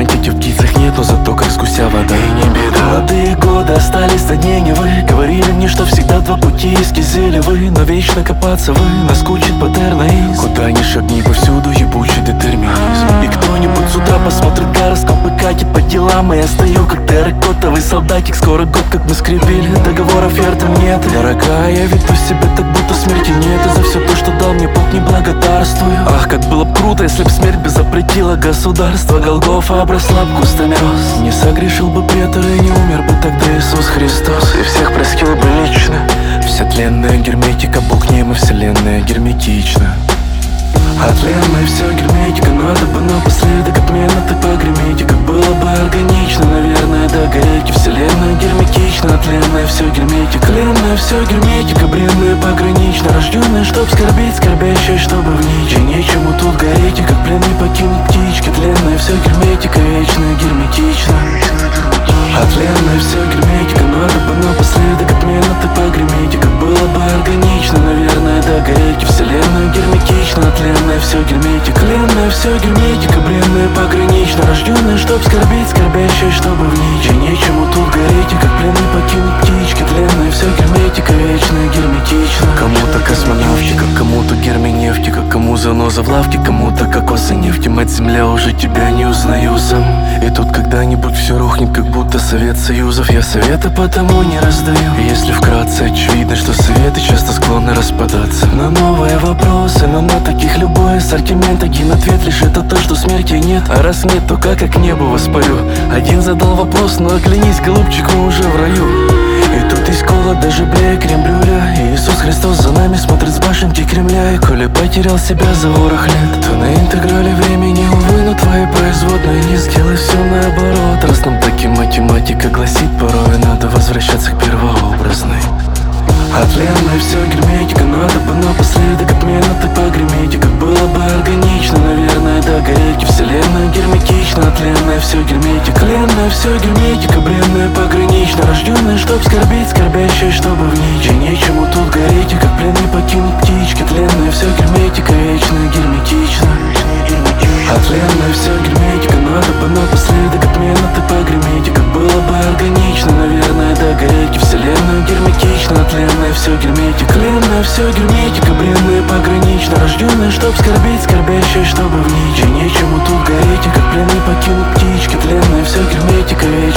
романтики в птицах нет, но зато как с гуся вода. И не беда. Молодые годы остались на дне Невы. Говорили мне, что всегда два пути эскизили вы. Но вечно копаться вы, наскучит паттернаиз. Куда ни шагни, повсюду ебучий детерминизм. И кто-нибудь с утра посмотрит гороскоп и катит по делам. И я стою как терракотовый солдатик. Скоро год, как мы скрепили, договоров фертом нет. Дорогая, я веду себя так, будто смерти нет. И за все то, что дал мне Бог, не благодарствую. Ах, как было б круто, если б смерть бы запретила государство. Голгофа обросла б кустами роз. Не согрешил бы Петр и не умер бы тогда Иисус Христос. И всех простил бы лично. Вся тленная герметика, Бог нем и вселенная герметична. А тленная все герметика, надо бы напоследок отмена ты погреметь. Как было бы органично, наверное, до горейки. Вселенная герметична, тленная все герметика. Тленная все герметика, бренная погранично. Рожденная, чтоб скорбеть, скорбящая, чтобы в ничь. И нечему тут гореть, и как пленный покинуть птички. Тленная все герметика, вечная герметична. А тленная все герметика, надо бы напоследок отмена ты погреметь. Как было бы органично, наверное, до горейки. Вселенная герметична, тленная все герметика. Тленная все герметика, бренная погранично. Рожденная, чтоб скорбеть, скорбящая, чтобы в ничь. И нечему тут гореть, и как пленный покинуть птички. Тленная все герметика, вечная герметична. Кому-то космонавтика, кому-то герменевтика, кому заноза в лавке, кому-то кокосы нефти. Мать земля, уже тебя не узнаю сам. И тут когда-нибудь все рухнет, как будто Совет Союзов. Я советы потому не раздаю. И если вкратце, очевидно, что советы часто склонны распадаться на новые вопросы, но на таких любой ассортимент. Один ответ лишь это то, что смерти нет. А раз нет, то как я к небу воспарю? Один задал вопрос, но оглянись, голубчик, мы уже в раю. И тут есть кола, даже брея крем-брюля. И Иисус Христос за нами смотрит с башенки Кремля. И коли потерял себя за ворох лет, то на интеграле времени, увы, но твои производные не сделай все наоборот. Раз нам таки математика гласит, порой надо возвращаться к первообразной. А тленная все герметика, надо бы напоследок отмена ты погреметь. Как было бы органично, наверное, до горейки. Вселенная герметична, тленная все герметика. Тленная все герметика, бренная погранично. Рожденная, чтоб скорбеть, скорбящая, чтобы в ничь. И нечему тут гореть, и как пленный покинуть птички. Тленная все герметика, вечная герметична. А тленная все герметика, надо бы напоследок отмена ты погреметь. Как было бы органично, наверное, до горейки. Вселенная герметична, тленная все герметика. Тленная все герметика, бренная погранично. Рожденная, чтоб скорбеть, скорбящая, чтобы в ничь. И нечему тут гореть, и как пленный покинуть птички. Тленная все герметика, вечная